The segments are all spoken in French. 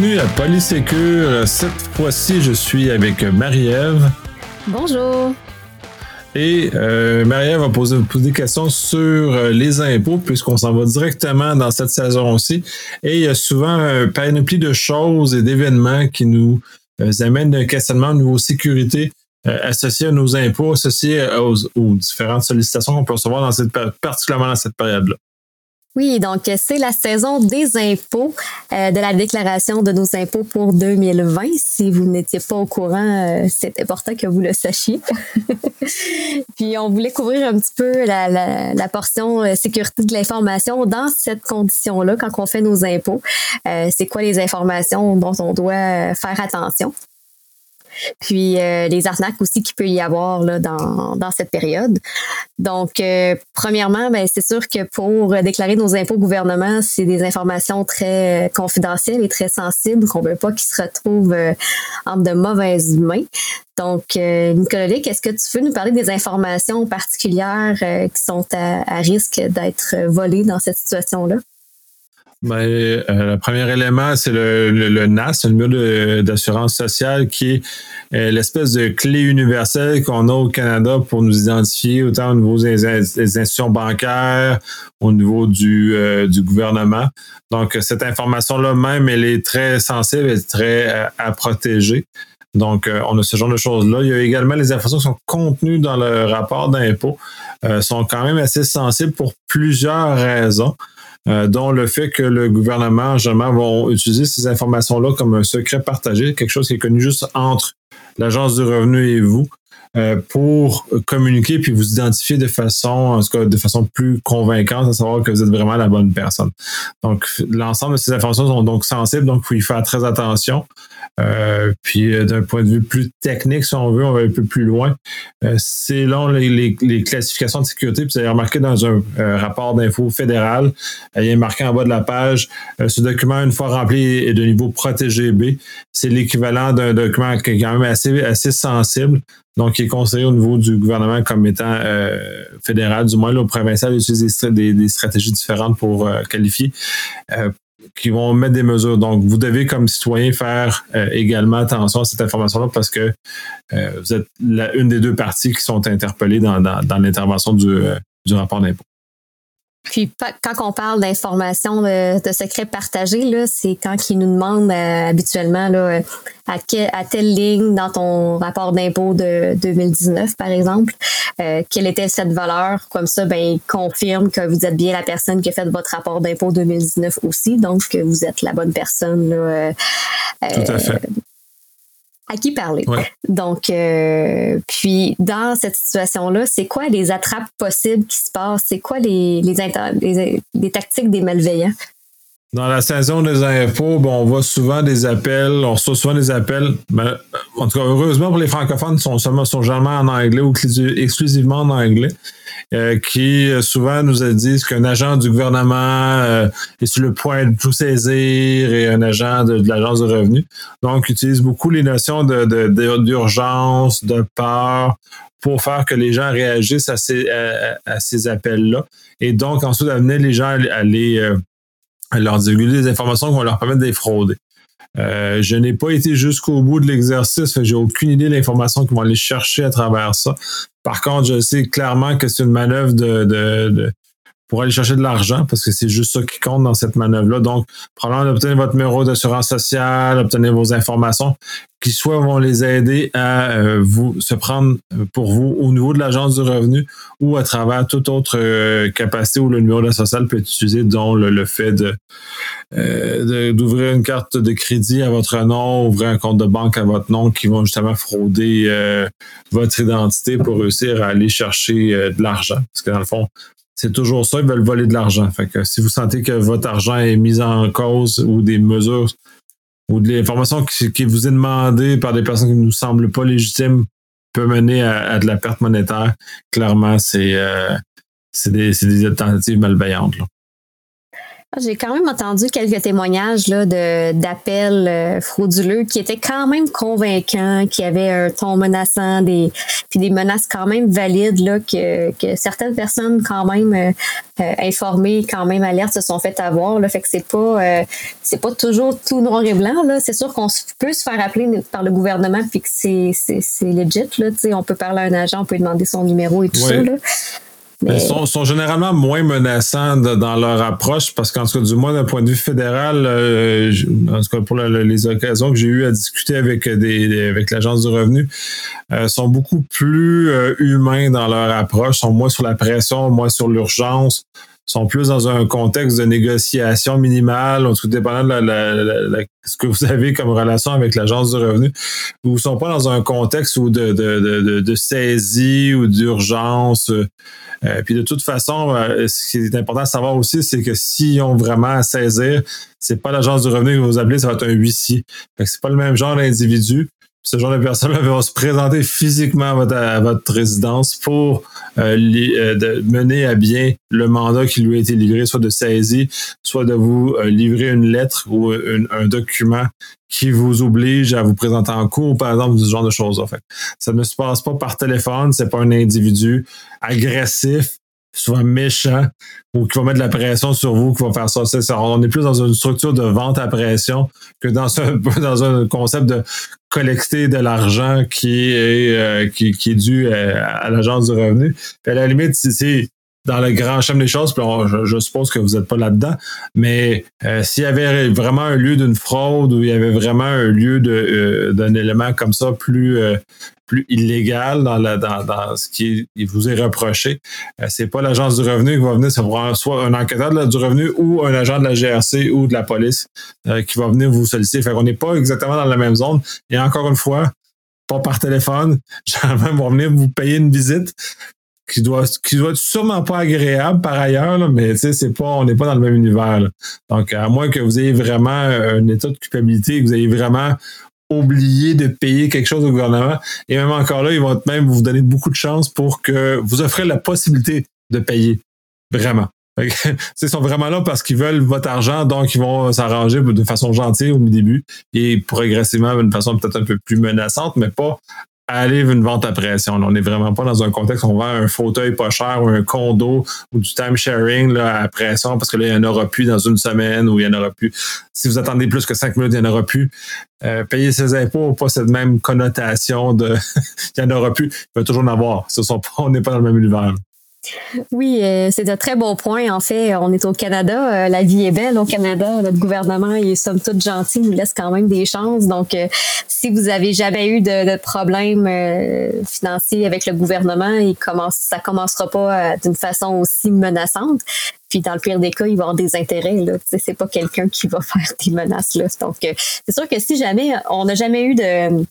bienvenue à Polysécure. Cette fois-ci, je suis avec Marie-Ève. Bonjour. Et Marie-Ève va poser des questions sur les impôts, puisqu'on s'en va directement dans cette saison aussi. Et il y a souvent un panoplie de choses et d'événements qui nous amènent d'un questionnement au niveau sécurité associé à nos impôts, associé aux différentes sollicitations qu'on peut recevoir particulièrement dans cette période-là. Oui, donc c'est la saison des impôts, de la déclaration de nos impôts pour 2020. Si vous n'étiez pas au courant, c'est important que vous le sachiez. Puis on voulait couvrir un petit peu la portion sécurité de l'information dans cette condition-là quand on fait nos impôts. C'est quoi les informations dont on doit faire attention? Puis les arnaques aussi qu'il peut y avoir là, dans cette période. Donc, premièrement, c'est sûr que pour déclarer nos impôts au gouvernement, c'est des informations très confidentielles et très sensibles qu'on ne veut pas qu'ils se retrouvent entre de mauvaises mains. Donc, Nicolas Lick, est-ce que tu veux nous parler des informations particulières qui sont à risque d'être volées dans cette situation-là? Le premier élément, c'est le NAS, le numéro d'assurance sociale, qui est l'espèce de clé universelle qu'on a au Canada pour nous identifier autant au niveau des institutions bancaires, au niveau du gouvernement. Donc, cette information-là même, elle est très sensible, elle est très à protéger. Donc, on a ce genre de choses-là. Il y a également les informations qui sont contenues dans le rapport d'impôt, sont quand même assez sensibles pour plusieurs raisons. Dont le fait que le gouvernement, généralement, vont utiliser ces informations-là comme un secret partagé, quelque chose qui est connu juste entre l'Agence du revenu et vous, pour communiquer puis vous identifier de façon plus convaincante, à savoir que vous êtes vraiment la bonne personne. Donc, l'ensemble de ces informations sont donc sensibles, donc il faut y faire très attention. Puis d'un point de vue plus technique, si on veut, on va un peu plus loin. Selon les classifications de sécurité, puis vous avez remarqué dans un rapport d'info fédéral, il est marqué en bas de la page, ce document, une fois rempli, est de niveau protégé B. C'est l'équivalent d'un document qui est quand même assez sensible, donc qui est conseillé au niveau du gouvernement comme étant fédéral, du moins là, au provincial, utilise des stratégies différentes pour qualifier. Qui vont mettre des mesures. Donc, vous devez, comme citoyen, faire également attention à cette information-là parce que vous êtes une des deux parties qui sont interpellées dans l'intervention du rapport d'impôt. Puis, quand on parle d'informations de secrets partagés, là, c'est quand ils nous demandent habituellement là, à telle ligne dans ton rapport d'impôt de 2019, par exemple, quelle était cette valeur. Comme ça, il confirme que vous êtes bien la personne qui a fait votre rapport d'impôt 2019 aussi, donc que vous êtes la bonne personne. Là, tout à fait. À qui parler. Ouais. Donc, puis dans cette situation-là, c'est quoi les attrapes possibles qui se passent? C'est quoi les tactiques des malveillants? Dans la saison des impôts, on voit souvent des appels, on reçoit souvent des appels, mais en tout cas, heureusement pour les francophones, sont généralement en anglais ou exclusivement en anglais, qui souvent nous disent qu'un agent du gouvernement est sur le point de tout saisir et un agent de l'Agence du revenu. Donc, utilise beaucoup les notions d'urgence, de peur, pour faire que les gens réagissent à ces appels-là. Et donc, ensuite, amener les gens à leur divulguer des informations qui vont leur permettre de les frauder. Je n'ai pas été jusqu'au bout de l'exercice, j'ai aucune idée de l'information qu'ils vont aller chercher à travers ça. Par contre, je sais clairement que c'est une manœuvre pour aller chercher de l'argent, parce que c'est juste ça qui compte dans cette manœuvre-là. Donc, probablement obtenir votre numéro d'assurance sociale, obtenir vos informations, qui soit vont les aider à se prendre pour vous au niveau de l'Agence du revenu ou à travers toute autre capacité où le numéro d'assurance sociale peut être utilisé, dont le fait d'ouvrir une carte de crédit à votre nom, ouvrir un compte de banque à votre nom, qui vont justement frauder votre identité pour réussir à aller chercher de l'argent. Parce que dans le fond, c'est toujours ça, ils veulent voler de l'argent. Fait que si vous sentez que votre argent est mis en cause ou des mesures ou de l'information qui vous est demandée par des personnes qui ne nous semblent pas légitimes peut mener à de la perte monétaire, clairement, c'est des tentatives malveillantes, là. J'ai quand même entendu quelques témoignages là, d'appels frauduleux qui étaient quand même convaincants, qui avaient un ton menaçant, puis des menaces quand même valides là, que certaines personnes quand même informées, quand même alertes se sont fait avoir. Là, fait que c'est pas toujours tout noir et blanc. Là. C'est sûr qu'on peut se faire appeler par le gouvernement puis que c'est legit. Là, on peut parler à un agent, on peut demander son numéro et tout ça. Là. Mais ils sont généralement moins menaçants dans leur approche parce qu'en tout cas, du moins d'un point de vue fédéral, en tout cas pour les occasions que j'ai eues à discuter avec avec l'Agence du revenu, sont beaucoup plus humains dans leur approche, sont moins sur la pression, moins sur l'urgence, sont plus dans un contexte de négociation minimale, en tout cas dépendant de ce que vous avez comme relation avec l'Agence du revenu. Vous ne sont pas dans un contexte où de saisie ou d'urgence. Puis de toute façon, ce qui est important de savoir aussi, c'est que s'ils ont vraiment à saisir, c'est pas l'Agence du revenu que vous appelez, ça va être un huissier. Fait que c'est pas le même genre d'individu. Ce genre de personnes vont se présenter physiquement à votre résidence pour de mener à bien le mandat qui lui a été livré, soit de saisie, soit de vous livrer une lettre ou un document qui vous oblige à vous présenter en cours, par exemple, ce genre de choses. En fait. Ça ne se passe pas par téléphone, c'est pas un individu agressif, souvent méchant, ou qui va mettre de la pression sur vous, qui va faire ça. On est plus dans une structure de vente à pression que dans un concept de collecter de l'argent qui est dû à l'Agence du revenu. Puis à la limite, c'est dans le grand schéma des choses, puis je suppose que vous n'êtes pas là-dedans, mais s'il y avait vraiment un lieu d'une fraude ou il y avait vraiment un lieu d'un élément comme ça plus illégal dans ce qui vous est reproché, c'est pas l'Agence du revenu qui va venir, c'est soit un enquêteur du revenu ou un agent de la GRC ou de la police qui va venir vous solliciter. Fait qu'on n'est pas exactement dans la même zone. Et encore une fois, pas par téléphone. Généralement, ils vont venir vous payer une visite qui doit être sûrement pas agréable par ailleurs, là, mais on n'est pas dans le même univers. Là. Donc, à moins que vous ayez vraiment un état de culpabilité, que vous ayez vraiment oublié de payer quelque chose au gouvernement, et même encore là, ils vont même vous donner beaucoup de chance pour que vous offrez la possibilité de payer. Vraiment. Ils sont vraiment là parce qu'ils veulent votre argent, donc ils vont s'arranger de façon gentille au début et progressivement d'une façon peut-être un peu plus menaçante, mais pas aller une vente à pression. On n'est vraiment pas dans un contexte où on vend un fauteuil pas cher ou un condo ou du time sharing là, à pression parce que là, il n'y en aura plus dans une semaine ou il n'y en aura plus. Si vous attendez plus que 5 minutes, il n'y en aura plus. Payer ses impôts, pas cette même connotation de il n'y en aura plus. Il va toujours en avoir. On n'est pas dans le même univers. Oui, c'est un très bon point. En fait, on est au Canada. La vie est belle au Canada. Notre gouvernement est somme toute gentil, il nous laisse quand même des chances. Donc, si vous avez jamais eu de problème financier avec le gouvernement, ça commencera pas d'une façon aussi menaçante. Puis dans le pire des cas, il va avoir des intérêts. Là. C'est pas quelqu'un qui va faire des menaces. Là. Donc, c'est sûr que si jamais on n'a jamais eu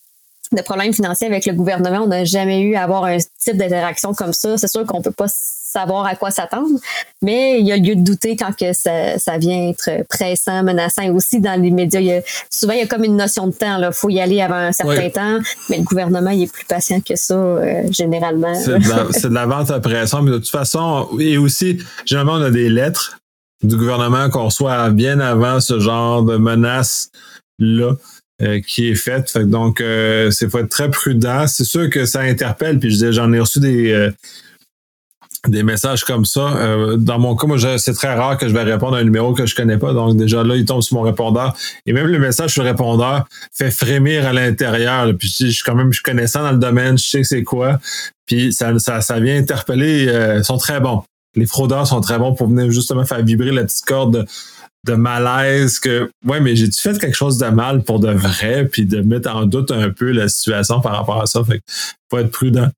de problèmes financiers avec le gouvernement, on n'a jamais eu à avoir un type d'interaction comme ça. C'est sûr qu'on peut pas savoir à quoi s'attendre, mais il y a lieu de douter quand que ça vient être pressant, menaçant. Et aussi dans les médias, souvent il y a comme une notion de temps. Il faut y aller avant un certain temps, mais le gouvernement il est plus patient que ça, généralement. C'est de la vente à pression, mais de toute façon, et aussi, généralement, on a des lettres du gouvernement qu'on reçoit bien avant ce genre de menace-là. Qui est faite. Donc, c'est faut être très prudent. C'est sûr que ça interpelle. Puis j'en ai reçu des messages comme ça. Dans mon cas, moi, c'est très rare que je vais répondre à un numéro que je connais pas. Donc, déjà là, il tombe sur mon répondeur. Et même le message sur le répondeur fait frémir à l'intérieur. Là. Puis je suis connaissant dans le domaine, je sais que c'est quoi. Puis ça vient interpeller. Ils sont très bons. Les fraudeurs sont très bons pour venir justement faire vibrer la petite corde de malaise que ouais, mais j'ai-tu fait quelque chose de mal pour de vrai, puis de mettre en doute un peu la situation par rapport à ça. Fait que faut être prudent.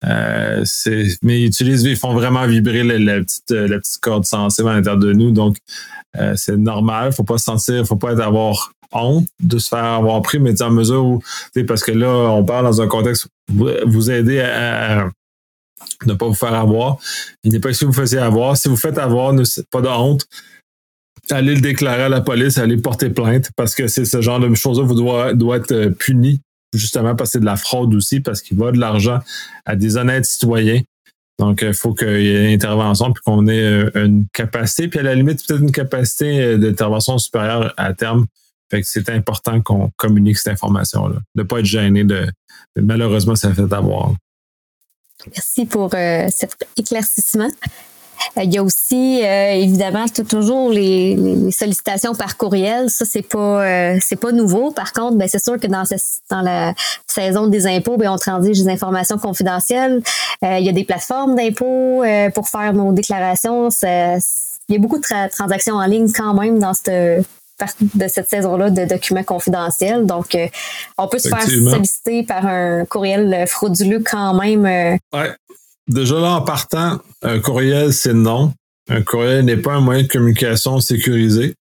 Mais ils font vraiment vibrer la petite corde sensible à l'intérieur de nous, donc c'est normal. Faut pas avoir honte de se faire avoir pris, mais en mesure où, parce que là, on parle dans un contexte où vous aider à ne pas vous faire avoir. Il n'est pas si vous faisiez avoir. Si vous faites avoir, pas de honte. Allez le déclarer à la police, allez porter plainte, parce que c'est ce genre de choses-là vous doit être puni, justement parce que c'est de la fraude aussi, parce qu'il va de l'argent à des honnêtes citoyens Donc, il faut qu'il y ait une intervention puis qu'on ait une capacité, puis à la limite, peut-être une capacité d'intervention supérieure à terme. Fait que c'est important qu'on communique cette information-là. De ne pas être gêné malheureusement, ça fait avoir. Merci pour cet éclaircissement. Il y a aussi, évidemment, toujours les sollicitations par courriel. Ça, c'est pas nouveau. Par contre, ben, c'est sûr que dans la saison des impôts, ben, on transige des informations confidentielles. Il y a des plateformes d'impôts pour faire nos déclarations. Il y a beaucoup de transactions en ligne quand même dans de cette saison-là de documents confidentiels. Donc, on peut se faire solliciter par un courriel frauduleux quand même. Ouais. Déjà là, en partant, un courriel, c'est non. Un courriel n'est pas un moyen de communication sécurisé.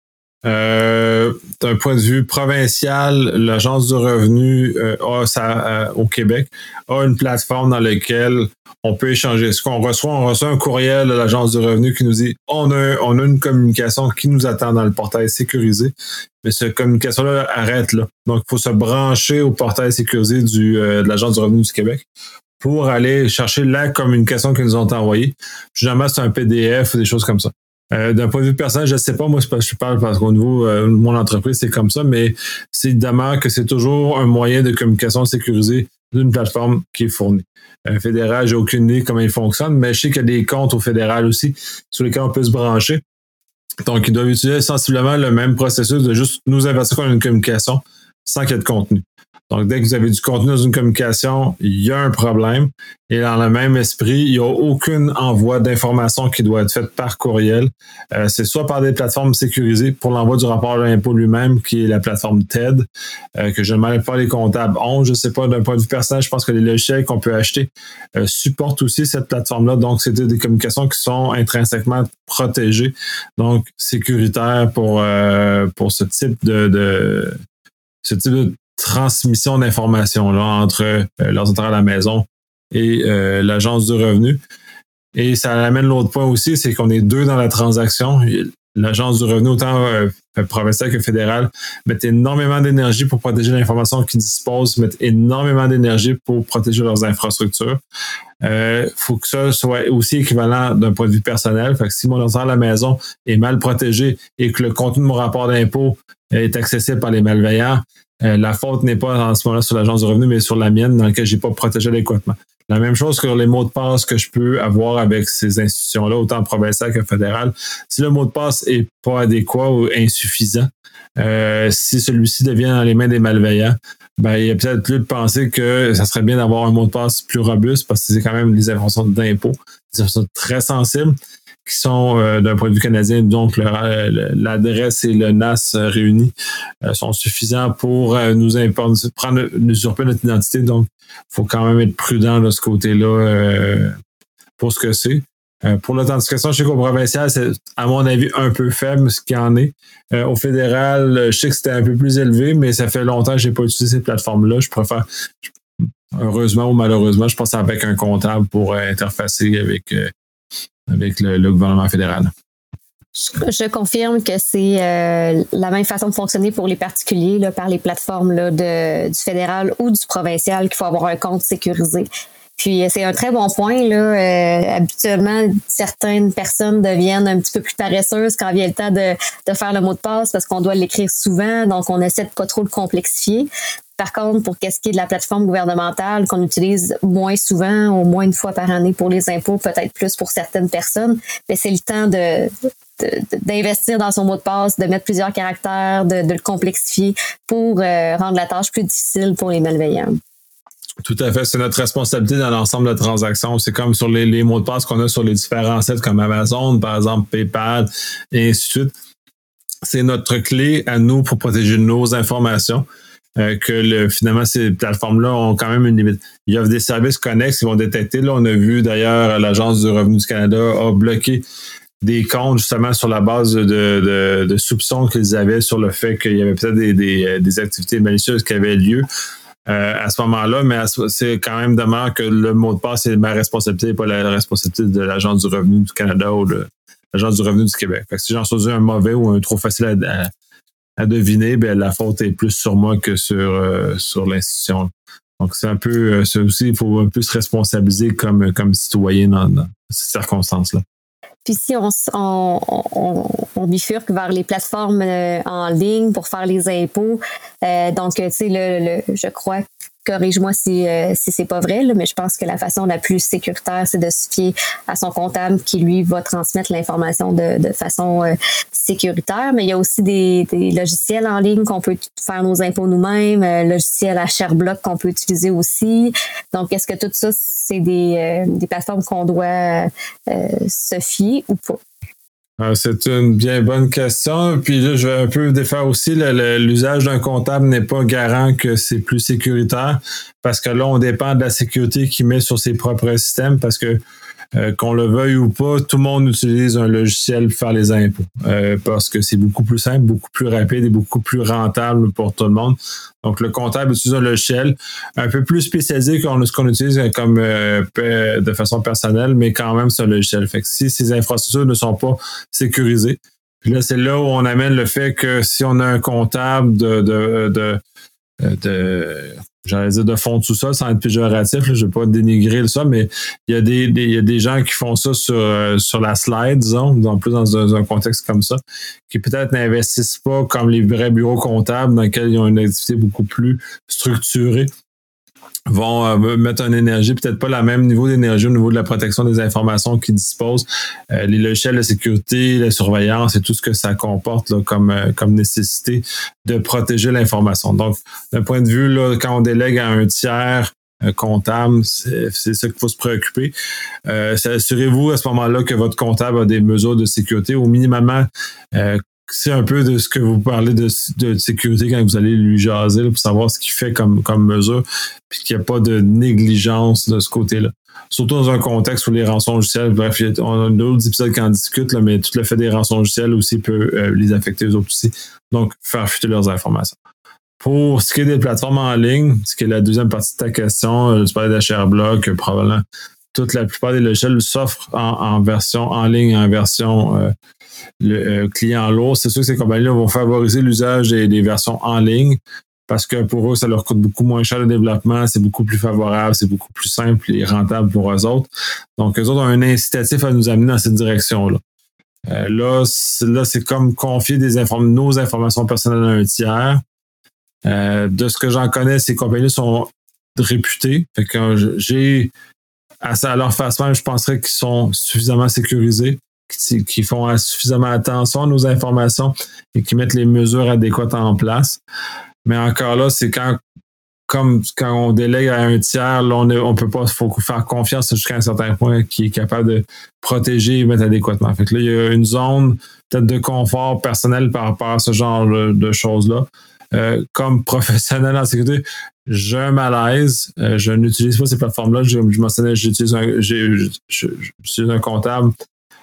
D'un point de vue provincial, l'Agence du revenu au Québec a une plateforme dans laquelle on peut échanger. Ce qu'on reçoit, on reçoit un courriel de l'Agence du revenu qui nous dit on a une communication qui nous attend dans le portail sécurisé, mais cette communication-là arrête là. Donc, il faut se brancher au portail sécurisé de l'Agence du revenu du Québec pour aller chercher la communication qu'ils nous ont envoyée. Généralement, c'est un PDF ou des choses comme ça. D'un point de vue personnel, je ne sais pas, moi, je parle parce qu'au niveau de mon entreprise, c'est comme ça, mais c'est évidemment que c'est toujours un moyen de communication sécurisé d'une plateforme qui est fournie. Fédéral, j'ai aucune idée comment il fonctionne, mais je sais qu'il y a des comptes au fédéral aussi sur lesquels on peut se brancher. Donc, ils doivent utiliser sensiblement le même processus de juste nous avertir qu'on a une communication sans qu'il y ait de contenu. Donc, dès que vous avez du contenu dans une communication, il y a un problème. Et dans le même esprit, il n'y a aucun envoi d'informations qui doit être fait par courriel. C'est soit par des plateformes sécurisées pour l'envoi du rapport de l'impôt lui-même, qui est la plateforme TED, que je ne mêle pas les comptables ont. Je ne sais pas, d'un point de vue personnel, je pense que les logiciels qu'on peut acheter supportent aussi cette plateforme-là. Donc, c'est des communications qui sont intrinsèquement protégées, donc sécuritaires pour ce type de transmission d'informations là, entre l'ordinateur à la maison et l'Agence du revenu. Et ça amène l'autre point aussi, c'est qu'on est deux dans la transaction. L'Agence du revenu, autant provincial que fédéral, mettent énormément d'énergie pour protéger l'information qu'ils disposent, mettent énormément d'énergie pour protéger leurs infrastructures. Faut que ça soit aussi équivalent d'un point de vue personnel. Fait que si mon ordinateur à la maison est mal protégé et que le contenu de mon rapport d'impôt est accessible par les malveillants, la faute n'est pas en ce moment-là sur l'Agence du revenu, mais sur la mienne, dans laquelle j'ai pas protégé adéquatement. La même chose que les mots de passe que je peux avoir avec ces institutions-là, autant provinciales que fédérales. Si le mot de passe est pas adéquat ou insuffisant, si celui-ci devient dans les mains des malveillants, ben, il y a peut-être lieu de penser que ça serait bien d'avoir un mot de passe plus robuste parce que c'est quand même des informations d'impôt, des informations très sensibles qui sont, d'un point de vue canadien, donc l'adresse et le NAS réunis sont suffisants pour nous usurper notre identité. Donc, il faut quand même être prudent de ce côté-là pour ce que c'est. Pour l'authentification, je sais qu'au provincial, c'est, à mon avis, un peu faible ce qu'il y en est. Au fédéral, je sais que c'était un peu plus élevé, mais ça fait longtemps que je n'ai pas utilisé cette plateforme-là. Je préfère, heureusement ou malheureusement, je pense avec un comptable pour interfacer avec le gouvernement fédéral. Je confirme que c'est la même façon de fonctionner pour les particuliers là, par les plateformes là, du fédéral ou du provincial qu'il faut avoir un compte sécurisé. Puis c'est un très bon point. Là. Habituellement, certaines personnes deviennent un petit peu plus paresseuses quand vient le temps de faire le mot de passe parce qu'on doit l'écrire souvent, donc on essaie de pas trop le complexifier. Par contre, pour qu'est-ce qui est de la plateforme gouvernementale qu'on utilise moins souvent, au moins une fois par année pour les impôts, peut-être plus pour certaines personnes, mais c'est le temps d'investir dans son mot de passe, de mettre plusieurs caractères, de le complexifier pour rendre la tâche plus difficile pour les malveillants. Tout à fait. C'est notre responsabilité dans l'ensemble de transactions. C'est comme sur les mots de passe qu'on a sur les différents sites comme Amazon, par exemple PayPal, et ainsi de suite. C'est notre clé à nous pour protéger nos informations. Finalement, ces plateformes-là ont quand même une limite. Il y a des services connexes qui vont détecter. Là, on a vu d'ailleurs l'Agence du revenu du Canada a bloqué des comptes justement sur la base de soupçons qu'ils avaient sur le fait qu'il y avait peut-être des activités malicieuses qui avaient lieu. À ce moment-là, mais c'est quand même dommage que le mot de passe est ma responsabilité et pas la responsabilité de l'Agence du revenu du Canada ou de l'Agence du revenu du Québec. Fait que si j'en choisis un mauvais ou un trop facile à deviner, ben la faute est plus sur moi que sur l'institution. Donc, c'est un peu, ça aussi, il faut un peu se responsabiliser comme citoyen dans ces circonstances-là. Puis si on bifurque vers les plateformes en ligne pour faire les impôts, donc tu sais je crois, corrige-moi si c'est pas vrai, là, mais je pense que la façon la plus sécuritaire, c'est de se fier à son comptable qui lui va transmettre l'information de façon sécuritaire. Mais il y a aussi des logiciels en ligne qu'on peut faire nos impôts nous-mêmes, logiciels à ShareBlock qu'on peut utiliser aussi. Donc est-ce que tout ça c'est des plateformes qu'on doit se fier ou pas? C'est une bien bonne question. Puis là, je vais un peu défaire aussi. L'usage d'un comptable n'est pas garant que c'est plus sécuritaire parce que là, on dépend de la sécurité qu'il met sur ses propres systèmes parce que qu'on le veuille ou pas, tout le monde utilise un logiciel pour faire les impôts parce que c'est beaucoup plus simple, beaucoup plus rapide et beaucoup plus rentable pour tout le monde. Donc, le comptable utilise un logiciel un peu plus spécialisé que ce qu'on utilise comme de façon personnelle, mais quand même, c'est un logiciel. Fait que si ces infrastructures ne sont pas sécurisées, puis là, c'est là où on amène le fait que si on a un comptable j'allais dire de fond de sous-sol sans être péjoratif, là, je ne vais pas dénigrer ça, mais il y a des gens qui font ça sur la slide, disons, en plus dans un contexte comme ça, qui peut-être n'investissent pas comme les vrais bureaux comptables dans lesquels ils ont une activité beaucoup plus structurée, vont mettre une énergie, peut-être pas le même niveau d'énergie au niveau de la protection des informations qu'ils disposent, les logiciels de sécurité, la surveillance et tout ce que ça comporte là, comme nécessité de protéger l'information. Donc, d'un point de vue, là, quand on délègue à un tiers comptable, c'est ça qu'il faut se préoccuper. Assurez-vous à ce moment-là que votre comptable a des mesures de sécurité, au minimum c'est un peu de ce que vous parlez de sécurité quand vous allez lui jaser là, pour savoir ce qu'il fait comme mesure, puis qu'il n'y a pas de négligence de ce côté-là. Surtout dans un contexte où les rançons logiciels, bref, on a d'autres épisodes qui en discutent, là, mais tout le fait des rançons logiciels aussi peut les affecter eux autres aussi. Donc, faire fuiter leurs informations. Pour ce qui est des plateformes en ligne, ce qui est la deuxième partie de ta question, tu parlais de ShareBlock, probablement la plupart des logiciels s'offrent en version en ligne, en version client lourd. C'est sûr que ces compagnies-là vont favoriser l'usage des versions en ligne parce que pour eux, ça leur coûte beaucoup moins cher le développement, c'est beaucoup plus favorable, c'est beaucoup plus simple et rentable pour eux autres. Donc, eux autres ont un incitatif à nous amener dans cette direction-là. Là, c'est comme confier nos informations personnelles à un tiers. De ce que j'en connais, ces compagnies sont réputées. Fait que à leur face même, je penserais qu'ils sont suffisamment sécurisés, qui font suffisamment attention à nos informations et qui mettent les mesures adéquates en place. Mais encore là, c'est quand on délègue à un tiers, là, on peut pas, faut faire confiance jusqu'à un certain point qui est capable de protéger et mettre adéquatement. Fait que là, il y a une zone peut-être de confort personnel par rapport à ce genre de choses-là. Comme professionnel en sécurité, j'ai un malaise. Je n'utilise pas ces plateformes-là. Je mentionnais, j'utilise un comptable.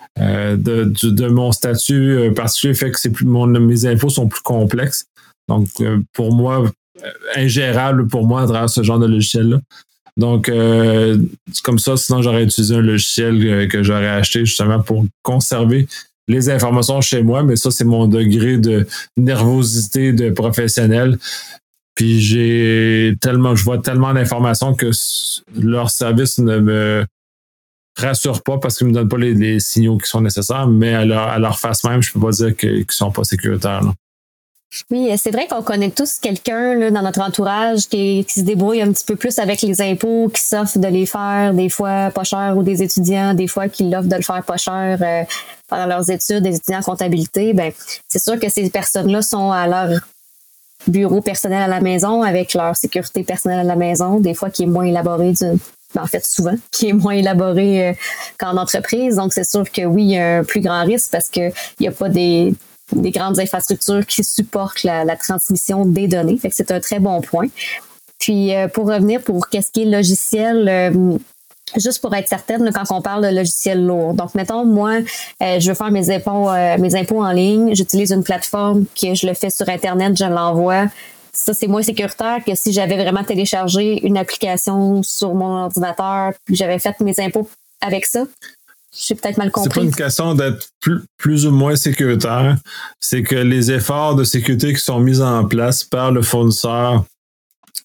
De mon statut particulier fait que mes infos sont plus complexes. Donc, pour moi, ingérable pour moi à travers ce genre de logiciel-là. Donc, c'est comme ça, sinon j'aurais utilisé un logiciel que j'aurais acheté justement pour conserver les informations chez moi, mais ça, c'est mon degré de nervosité de professionnel. Puis je vois tellement d'informations que leur service ne me rassure pas parce qu'ils ne me donnent pas les signaux qui sont nécessaires, mais à leur face même, je peux pas dire qu'ils sont pas sécuritaires. Là. Oui, c'est vrai qu'on connaît tous quelqu'un là, dans notre entourage qui se débrouille un petit peu plus avec les impôts, qui s'offre de les faire des fois pas cher, ou des étudiants, des fois qui l'offrent de le faire pas cher pendant leurs études, des étudiants en comptabilité. Ben, c'est sûr que ces personnes-là sont à leur bureau personnel à la maison avec leur sécurité personnelle à la maison, des fois qui est moins élaborée en fait, souvent, qui est moins élaboré qu'en entreprise. Donc, c'est sûr que oui, il y a un plus grand risque parce qu'il n'y a pas des grandes infrastructures qui supportent la transmission des données. Fait que c'est un très bon point. Puis, pour revenir pour qu'est-ce qui est logiciel, juste pour être certaine, là, quand on parle de logiciel lourd. Donc, mettons, moi, je veux faire mes impôts en ligne. J'utilise une plateforme que je le fais sur Internet, je l'envoie. Ça, c'est moins sécuritaire que si j'avais vraiment téléchargé une application sur mon ordinateur puis j'avais fait mes impôts avec ça. J'ai peut-être mal compris. C'est pas une question d'être plus ou moins sécuritaire. C'est que les efforts de sécurité qui sont mis en place par le fournisseur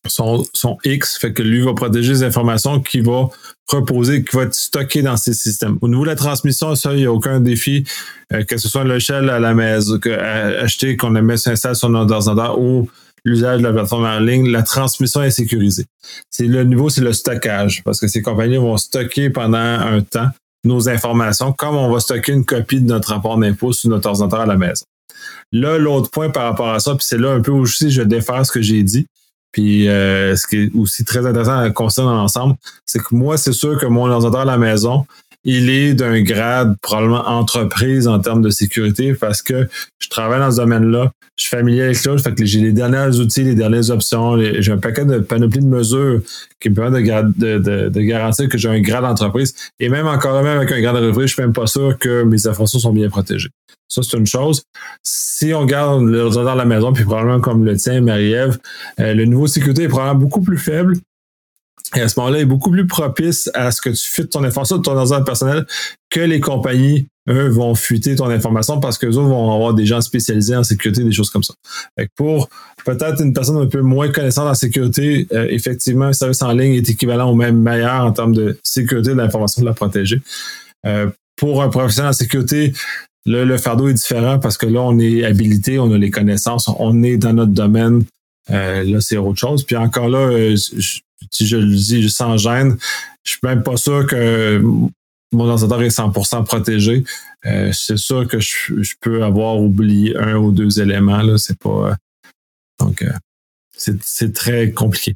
son X, fait que lui va protéger les informations qu'il va reposer, qui va être stocké dans ces systèmes. Au niveau de la transmission, ça, il n'y a aucun défi, que ce soit un logiciel à la maison, acheter, qu'on aime s'installe sur notre ordinateur ou l'usage de la plateforme en ligne, la transmission est sécurisée. Le niveau, c'est le stockage, parce que ces compagnies vont stocker pendant un temps nos informations, comme on va stocker une copie de notre rapport d'impôt sur notre ordinateur à la maison. Là, l'autre point par rapport à ça, puis c'est là un peu où je vais défaire ce que j'ai dit, puis ce qui est aussi très intéressant à considérer dans l'ensemble, c'est que moi, c'est sûr que mon ordinateur à la maison, il est d'un grade probablement entreprise en termes de sécurité parce que je travaille dans ce domaine-là, je suis familier avec ça, fait que j'ai les derniers outils, les dernières options, j'ai un paquet de panoplie de mesures qui me permettent de garantir que j'ai un grade d'entreprise. Et même encore même avec un grade d'entreprise, je suis même pas sûr que mes informations sont bien protégées. Ça, c'est une chose. Si on garde l'ordinateur à la maison, puis probablement comme le tien, Marie-Ève, le niveau de sécurité est probablement beaucoup plus faible. Et à ce moment-là, il est beaucoup plus propice à ce que tu fuites ton information de ton ordinateur personnel que les compagnies, eux, vont fuiter ton information parce qu'eux autres vont avoir des gens spécialisés en sécurité, des choses comme ça. Fait que pour peut-être une personne un peu moins connaissante en sécurité, effectivement, un service en ligne est équivalent ou même meilleur en termes de sécurité de l'information, de la protéger. Pour un professionnel en sécurité, le fardeau est différent parce que là, on est habilité, on a les connaissances, on est dans notre domaine. Là, c'est autre chose. Puis encore là, si je le dis sans gêne, je suis même pas sûr que mon ordinateur est 100% protégé. C'est sûr que je peux avoir oublié un ou deux éléments. Là, c'est pas. Donc, c'est très compliqué.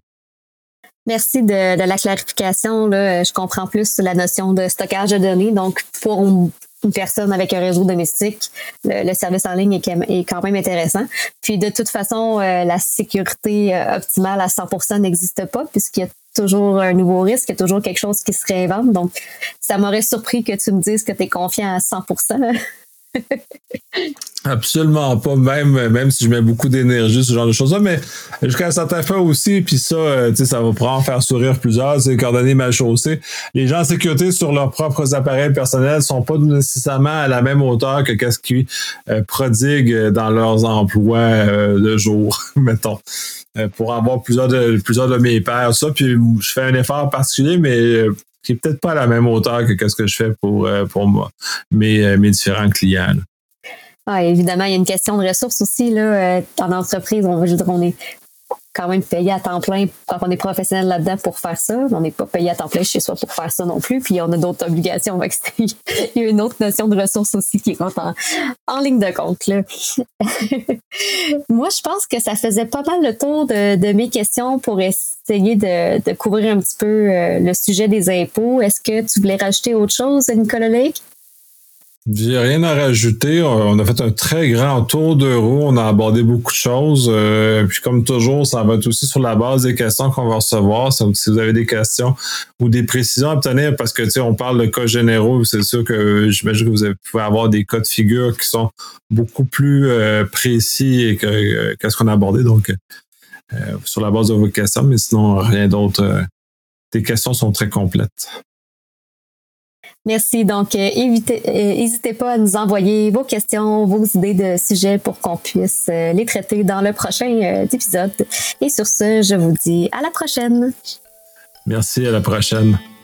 Merci de la clarification. Là. Je comprends plus la notion de stockage de données. Donc, pour une personne avec un réseau domestique, le service en ligne est quand même intéressant. Puis, de toute façon, la sécurité optimale à 100% n'existe pas puisqu'il y a toujours un nouveau risque, il y a toujours quelque chose qui se réinvente. Donc, ça m'aurait surpris que tu me dises que tu es confiant à 100%. Absolument pas, même si je mets beaucoup d'énergie, ce genre de choses-là, mais jusqu'à un certain point aussi, puis ça, ça va probablement faire sourire plusieurs, c'est coordonnées mal chaussées. Les gens en sécurité sur leurs propres appareils personnels sont pas nécessairement à la même hauteur que qu'est-ce qu'ils prodiguent dans leurs emplois de jour, mettons. Pour avoir plusieurs de mes pairs, ça, puis je fais un effort particulier, mais qui est peut-être pas à la même hauteur que qu'est-ce que je fais pour moi, mes différents clients. Là. Ah, évidemment, il y a une question de ressources aussi là, en entreprise. On est quand même payé à temps plein quand on est professionnel là-dedans pour faire ça. On n'est pas payé à temps plein chez soi pour faire ça non plus. Puis on a d'autres obligations. Il y a une autre notion de ressources aussi qui est en ligne de compte. Là. Moi, je pense que ça faisait pas mal le tour de mes questions pour essayer de couvrir un petit peu le sujet des impôts. Est-ce que tu voulais rajouter autre chose, Nicolas Lake? J'ai rien à rajouter. On a fait un très grand tour de roue. On a abordé beaucoup de choses. Puis comme toujours, ça va être aussi sur la base des questions qu'on va recevoir. Si vous avez des questions ou des précisions à obtenir, parce que on parle de cas généraux, c'est sûr que j'imagine que vous pouvez avoir des cas de figure qui sont beaucoup plus précis qu'est-ce qu'on a abordé. Donc, sur la base de vos questions, mais sinon, rien d'autre. Tes questions sont très complètes. Merci. Donc, n'hésitez pas à nous envoyer vos questions, vos idées de sujets pour qu'on puisse les traiter dans le prochain épisode. Et sur ce, je vous dis à la prochaine. Merci, à la prochaine.